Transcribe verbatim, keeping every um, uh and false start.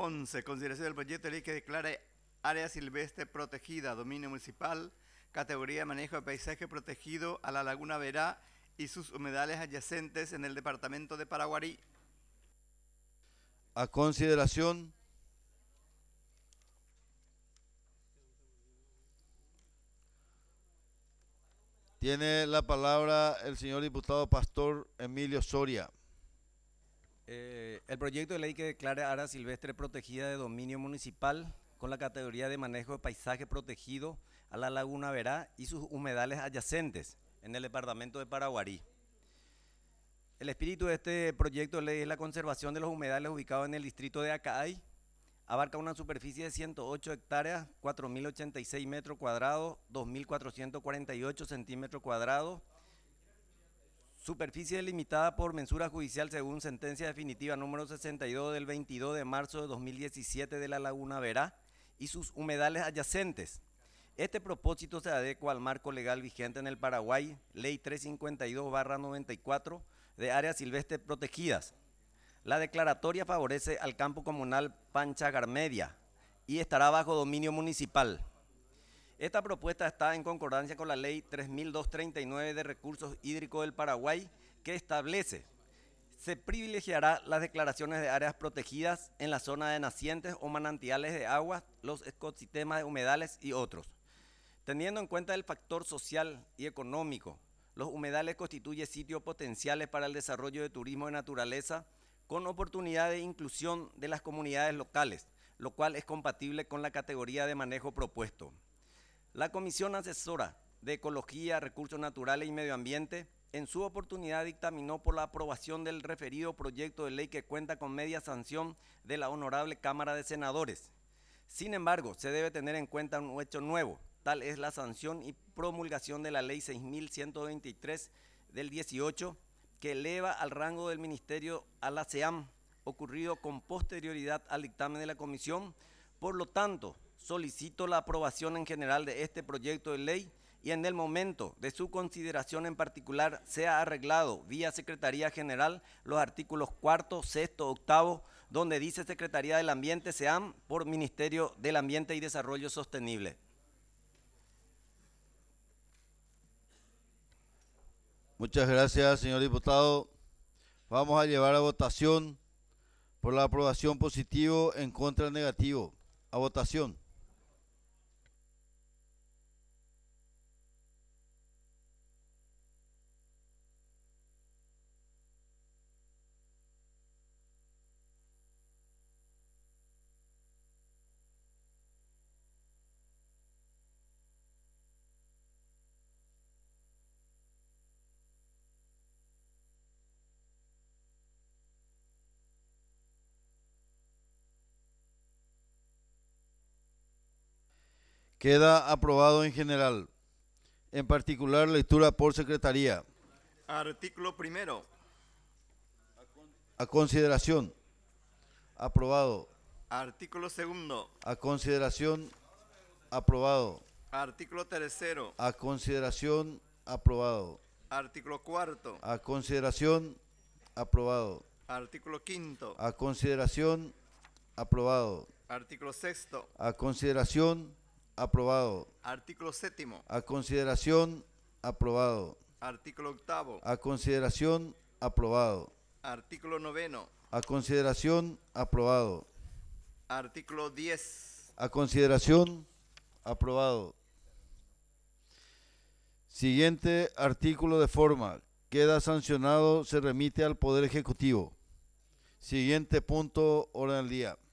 once. Consideración del proyecto de ley que declara área silvestre protegida, dominio municipal, categoría de manejo de paisaje protegido a la Laguna Verá y sus humedales adyacentes en el departamento de Paraguarí. A consideración. Tiene la palabra el señor diputado Pastor Emilio Soria. Eh, el proyecto de ley que declara área silvestre protegida de dominio municipal con la categoría de manejo de paisaje protegido a la Laguna Verá y sus humedales adyacentes en el departamento de Paraguarí. El espíritu de este proyecto de ley es la conservación de los humedales ubicados en el distrito de Acaay. Abarca una superficie de ciento ocho hectáreas, cuatro mil ochenta y seis metros cuadrados, dos mil cuatrocientos cuarenta y ocho centímetros cuadrados. Superficie delimitada por mensura judicial según sentencia definitiva número sesenta y dos del veintidós de marzo de dos mil diecisiete de la Laguna Verá y sus humedales adyacentes. Este propósito se adecua al marco legal vigente en el Paraguay, Ley trescientos cincuenta y dos barra noventa y cuatro de áreas silvestres protegidas. La declaratoria favorece al campo comunal Pancha Garmedia y estará bajo dominio municipal. Esta propuesta está en concordancia con la Ley tres mil doscientos treinta y nueve de Recursos Hídricos del Paraguay, que establece: se privilegiará las declaraciones de áreas protegidas en la zona de nacientes o manantiales de agua, los ecosistemas de humedales y otros. Teniendo en cuenta el factor social y económico, los humedales constituyen sitios potenciales para el desarrollo de turismo de naturaleza con oportunidad de inclusión de las comunidades locales, lo cual es compatible con la categoría de manejo propuesto. La Comisión Asesora de Ecología, Recursos Naturales y Medio Ambiente, en su oportunidad dictaminó por la aprobación del referido proyecto de ley que cuenta con media sanción de la Honorable Cámara de Senadores. Sin embargo, se debe tener en cuenta un hecho nuevo, tal es la sanción y promulgación de la Ley seis mil ciento veintitrés del dieciocho, que eleva al rango del Ministerio a la SEAM, ocurrido con posterioridad al dictamen de la Comisión. Por lo tanto, solicito la aprobación en general de este proyecto de ley y en el momento de su consideración en particular sea arreglado vía Secretaría General los artículos cuarto, sexto, octavo, donde dice Secretaría del Ambiente SEAM por Ministerio del Ambiente y Desarrollo Sostenible. Muchas gracias, señor diputado. Vamos a llevar a votación por la aprobación positivo, en contra negativo. A votación. Queda aprobado en general. En particular, lectura por secretaría. Artículo primero. A consideración. Aprobado. Artículo segundo. A consideración. Aprobado. Artículo tercero. A consideración. Aprobado. Artículo cuarto. A consideración. Aprobado. Artículo quinto. A consideración. Aprobado. Artículo sexto. A consideración. Aprobado. Artículo séptimo. A consideración. Aprobado. Artículo octavo. A consideración. Aprobado. Artículo noveno. A consideración. Aprobado. Artículo diez. A consideración. Aprobado. Siguiente artículo de forma. Queda sancionado, se remite al Poder Ejecutivo. Siguiente punto, orden del día.